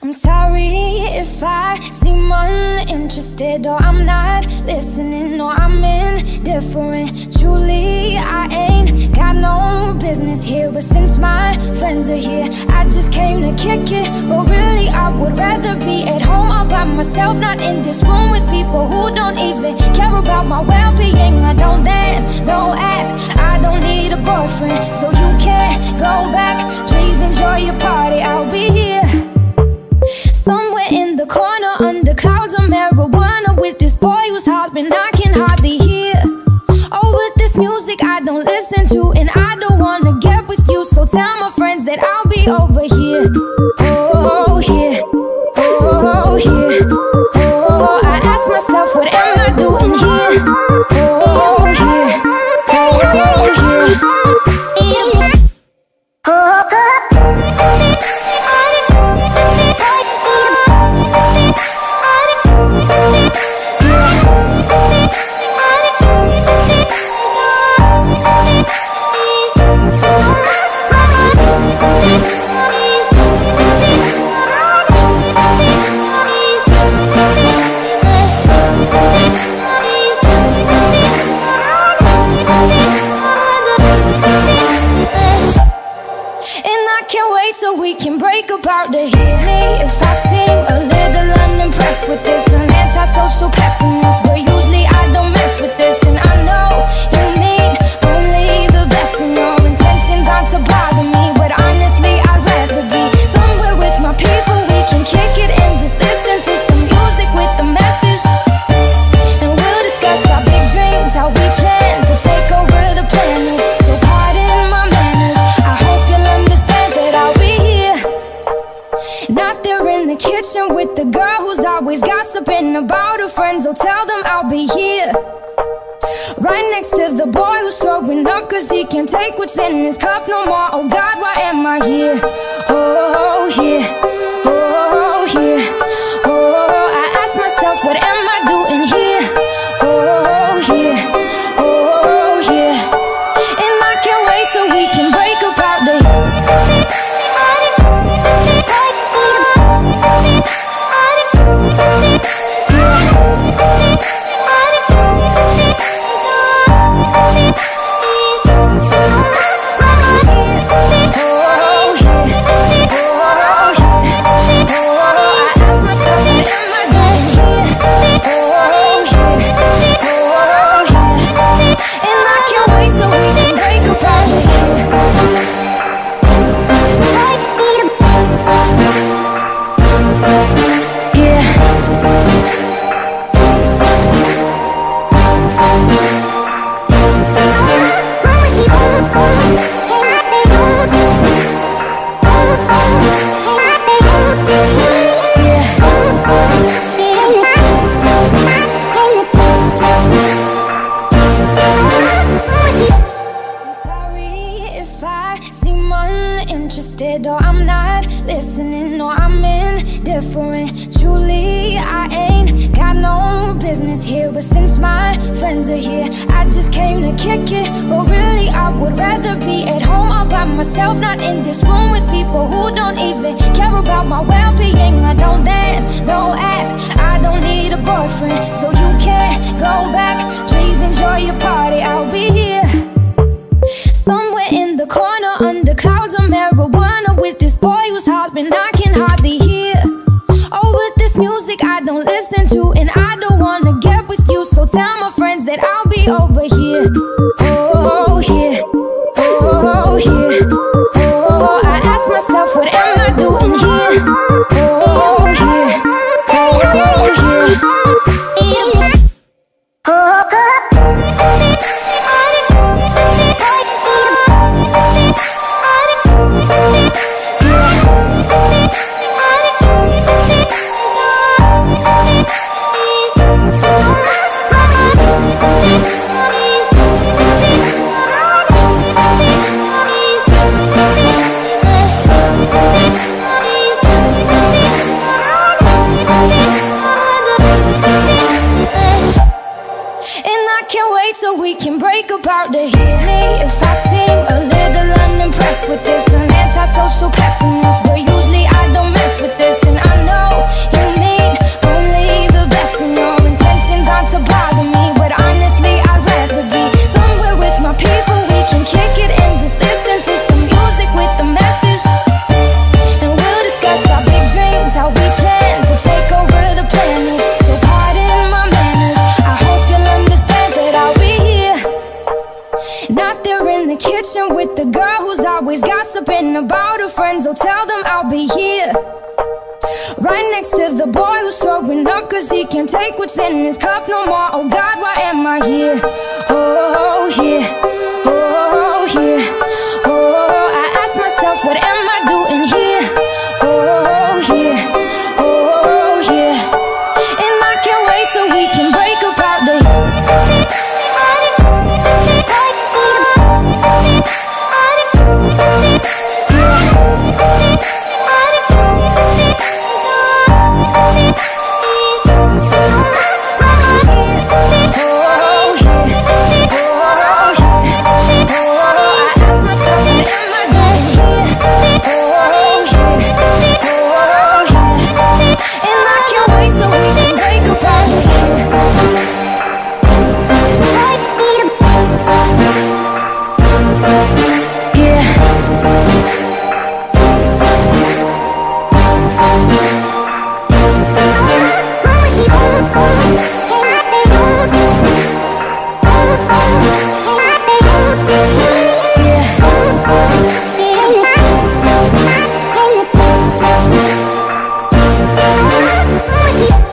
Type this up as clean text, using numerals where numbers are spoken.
I'm sorry if I seem uninterested, or I'm not listening, or I'm indifferent. Truly, I ain't got no business here, but since my friends are here, I just came to kick it. But really, I would rather be at home all by myself, not in this room with people who don't even care about my well-being. I don't dance, don't ask, I don't need a boyfriend, so you can't go back. Please enjoy your party, I'll be here somewhere in the corner, under clouds of marijuana, with this boy who's hollering I can hardly hear. Over this music I don't listen to, and I don't wanna get with you, so tell my friends that I'll be over here. Oh, here, oh, here, oh, I ask myself, what am I doing here? Oh, here, oh, here, so we can break apart to hear me if I seem a little unimpressed with this. An antisocial pessimist, but usually I don't mess with this. And I know you mean only the best, and your intentions aren't to bother me, but honestly I'd rather be somewhere with my people. We can kick it and just listen to some music with a message, and we'll discuss our big dreams, how we plan to take over the planet. So pardon my manners, I hope you'll understand that I'll be here, not there in the kitchen with the girl who's always gossiping about her friends. Oh, tell them I'll be here, right next to the boy who's throwing up cause he can't take what's in his cup no more. Oh God, why am I here? Oh, here, oh, here, oh, I ask myself, what am I doing here? Oh, here, oh, here, and I can't wait so we can break apart the uninterested, or I'm not listening, or I'm indifferent. Truly, I ain't got no business here, but since my friends are here, I just came to kick it. But really, I would rather be at home all by myself, not in this room with people who don't even care about my well-being. I don't dance, don't ask, I don't need a boyfriend, so you can't go back. Please enjoy your party, I'll be here somewhere in the corner, under clouds of marijuana, with this boy who's hollering I can hardly hear. Over this music I don't listen to, and I don't wanna get with you, so tell my friends that I'll be over here. Oh, here, oh, here, oh, I ask myself, what am I doing here? Oh, here, oh, here, so we can break apart to hear me if I seem a little unimpressed with this. An antisocial pessimist, but usually I don't mess with this. And I next to the boy who's throwing up, cause he can't take what's in his cup no more. Oh God, why am I here? Oh, here